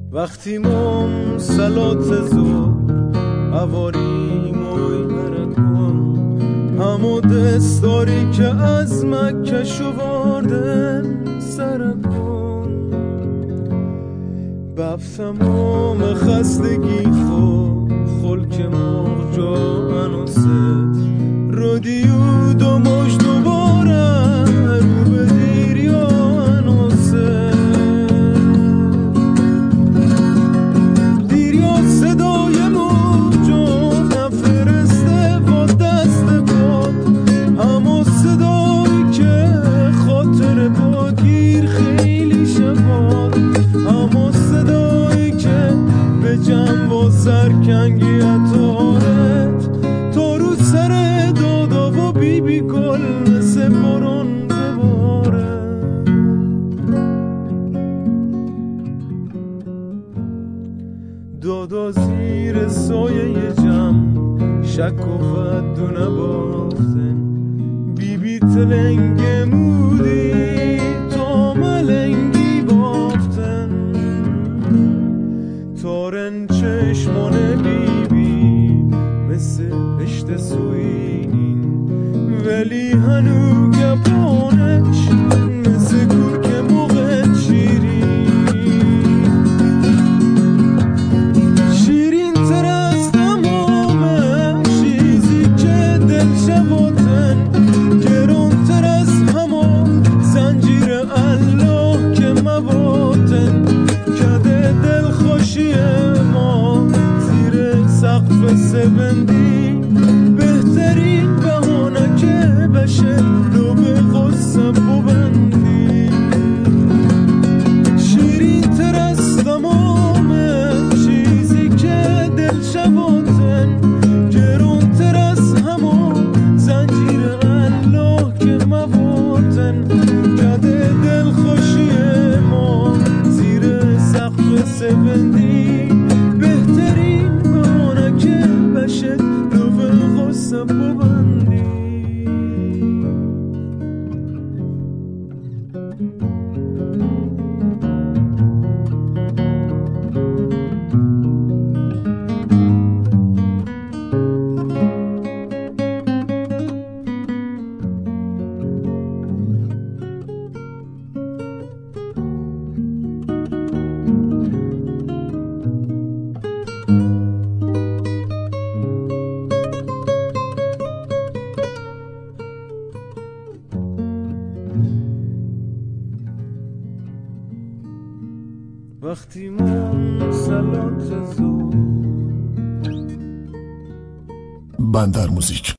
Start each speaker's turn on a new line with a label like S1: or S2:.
S1: وقتی ما سلات زور عواریم و برکن همو دستاری که از مکه شواردن سرکن بفتمام خستگی خلک مرغ جان و ست رودیو دو مش دوباره رو به دیریان و ست دیریا صدای موجا نفرسته با دست باد همو صدایی که خاطر با گیر خیلی شباد همو صدایی که به جنب و سرکنگی اتارت تو رو سر دادا و بیبی گل مثل برون بباره دادا زیر سایه جمع شک و ود و نباختن بیبی تلنگ مودی تا ملنگی بافتن تارن چشمان بیبی مثل پشت سوینین ولی هنو گپانش مثل گور که موقع شیرین تر از تمام چیزی که دل شباتن گران تر از همون زنجیر الله که مواتن کده دل خوشی ما زیر سقف سبندی بهترین بهانه که بشه رو به غصه ببندی شیرین تر از تمام چیزی که دل شباتن گران تر از همون زنجیر الله که مواتن کده دل خوشی ما زیر سقف سبندی بهترین بهانه که بشه رو به غصه ببندی وقتی من سلات زور
S2: بندر موزیک